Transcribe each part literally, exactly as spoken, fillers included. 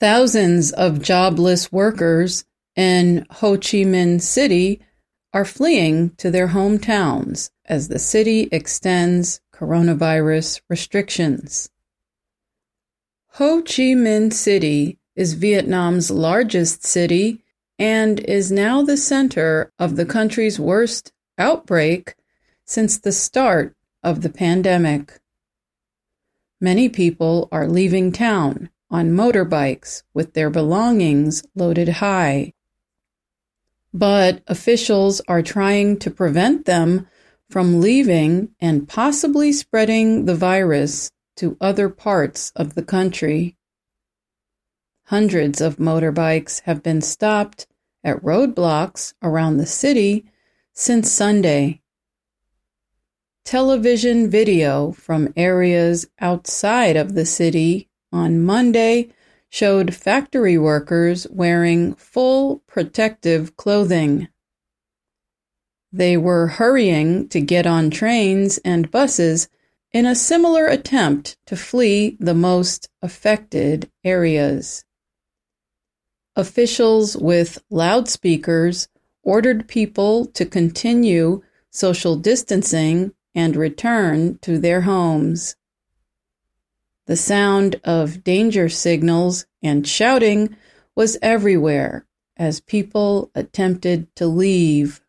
Thousands of jobless workers in Ho Chi Minh City are fleeing to their hometowns as the city extends coronavirus restrictions. Ho Chi Minh City is Vietnam's largest city and is now the center of the country's worst outbreak since the start of the pandemic. Many people are leaving town on motorbikes with their belongings loaded high. But officials are trying to prevent them from leaving and possibly spreading the virus to other parts of the country. Hundreds of motorbikes have been stopped at roadblocks around the city since Sunday. Television video from areas outside of the city on Monday showed factory workers wearing full protective clothing. They were hurrying to get on trains and buses in a similar attempt to flee the most affected areas. Officials with loudspeakers ordered people to continue social distancing and return to their homes. The sound of danger signals and shouting was everywhere as people attempted to leave.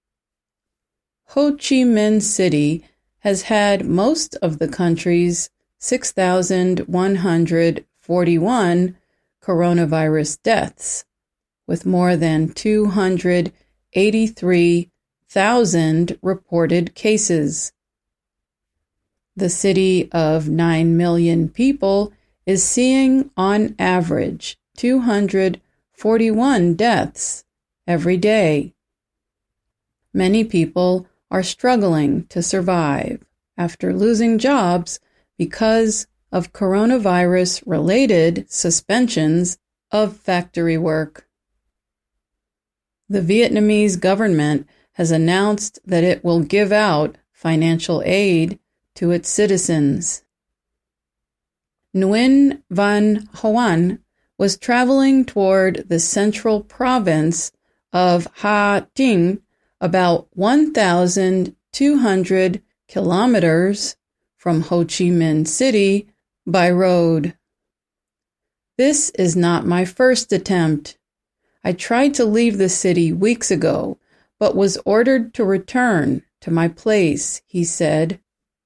Ho Chi Minh City has had most of the country's six thousand one hundred forty-one coronavirus deaths, with more than two hundred eighty-three thousand reported cases. The city of nine million people is seeing, on average, two hundred forty-one deaths every day. Many people are struggling to survive after losing jobs because of coronavirus-related suspensions of factory work. The Vietnamese government has announced that it will give out financial aid to its citizens. Nguyen Van Hoan was traveling toward the central province of Ha Tinh, about one thousand two hundred kilometers from Ho Chi Minh City by road. This is not my first attempt. I tried to leave the city weeks ago, but was ordered to return to my place, he said.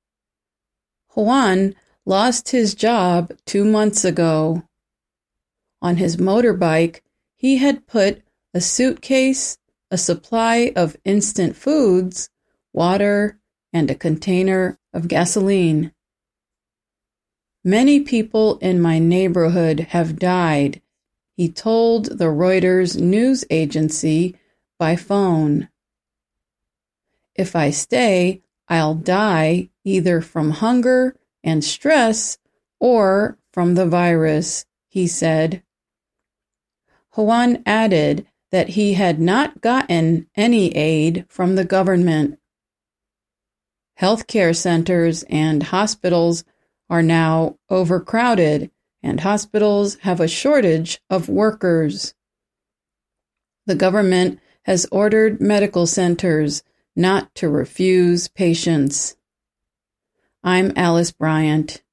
Hoan lost his job two months ago. On his motorbike, he had put a suitcase, a supply of instant foods, water, and a container of gasoline. Many people in my neighborhood have died, he told the Reuters news agency by phone. If I stay, I'll die either from hunger and stress or from the virus, he said. Hoan added that he had not gotten any aid from the government. Healthcare centers and hospitals are now overcrowded, and hospitals have a shortage of workers. The government has ordered medical centers not to refuse patients. I'm Alice Bryant.